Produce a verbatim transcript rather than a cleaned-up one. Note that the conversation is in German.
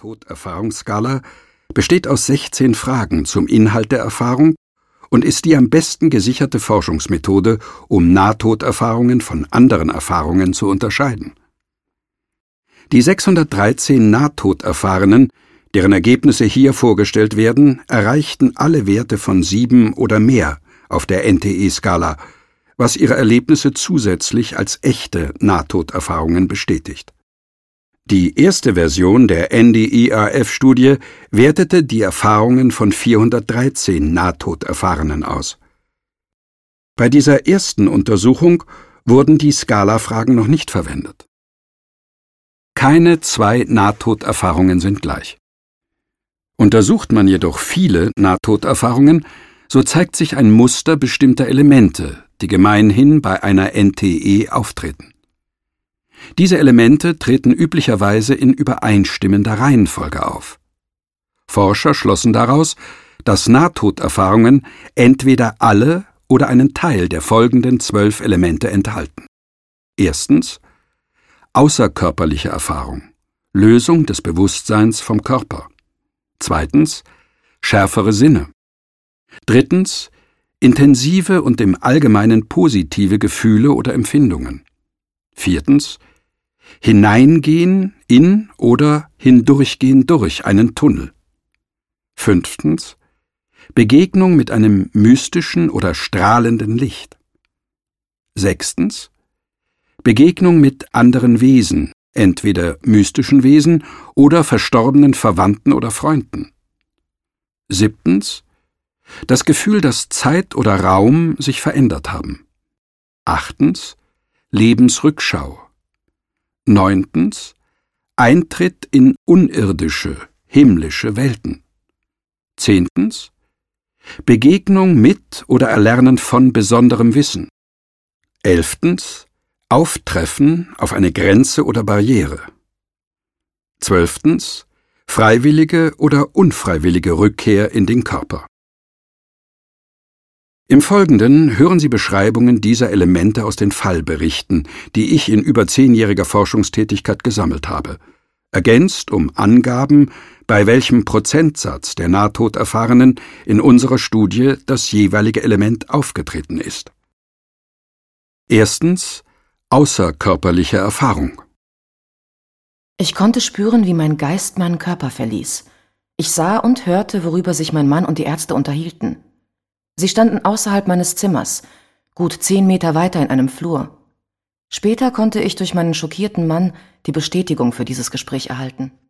Nahtoderfahrungsskala besteht aus sechzehn Fragen zum Inhalt der Erfahrung und ist die am besten gesicherte Forschungsmethode, um Nahtoderfahrungen von anderen Erfahrungen zu unterscheiden. Die sechshundertdreizehn Nahtoderfahrenen, deren Ergebnisse hier vorgestellt werden, erreichten alle Werte von sieben oder mehr auf der N T E-Skala, was ihre Erlebnisse zusätzlich als echte Nahtoderfahrungen bestätigt. Die erste Version der N D I R F-Studie wertete die Erfahrungen von vierhundertdreizehn Nahtoderfahrenen aus. Bei dieser ersten Untersuchung wurden die Skala-Fragen noch nicht verwendet. Keine zwei Nahtoderfahrungen sind gleich. Untersucht man jedoch viele Nahtoderfahrungen, so zeigt sich ein Muster bestimmter Elemente, die gemeinhin bei einer N T E auftreten. Diese Elemente treten üblicherweise in übereinstimmender Reihenfolge auf. Forscher schlossen daraus, dass Nahtoderfahrungen entweder alle oder einen Teil der folgenden zwölf Elemente enthalten. Erstens außerkörperliche Erfahrung, Lösung des Bewusstseins vom Körper. Zweitens schärfere Sinne. Drittens intensive und im Allgemeinen positive Gefühle oder Empfindungen. Viertens Hineingehen in oder hindurchgehen durch einen Tunnel. Fünftens Begegnung mit einem mystischen oder strahlenden Licht. Sechstens Begegnung mit anderen Wesen, entweder mystischen Wesen oder verstorbenen Verwandten oder Freunden. Siebtens das Gefühl, dass Zeit oder Raum sich verändert haben. Achtens Lebensrückschau. Neuntens Eintritt in unirdische, himmlische Welten. Zehntens Begegnung mit oder Erlernen von besonderem Wissen. Elftens Auftreffen auf eine Grenze oder Barriere. Zwölftens freiwillige oder unfreiwillige Rückkehr in den Körper. Im Folgenden hören Sie Beschreibungen dieser Elemente aus den Fallberichten, die ich in über zehnjähriger Forschungstätigkeit gesammelt habe, ergänzt um Angaben, bei welchem Prozentsatz der Nahtoderfahrenen in unserer Studie das jeweilige Element aufgetreten ist. Erstens außerkörperliche Erfahrung. Ich konnte spüren, wie mein Geist meinen Körper verließ. Ich sah und hörte, worüber sich mein Mann und die Ärzte unterhielten. Sie standen außerhalb meines Zimmers, gut zehn Meter weiter in einem Flur. Später konnte ich durch meinen schockierten Mann die Bestätigung für dieses Gespräch erhalten.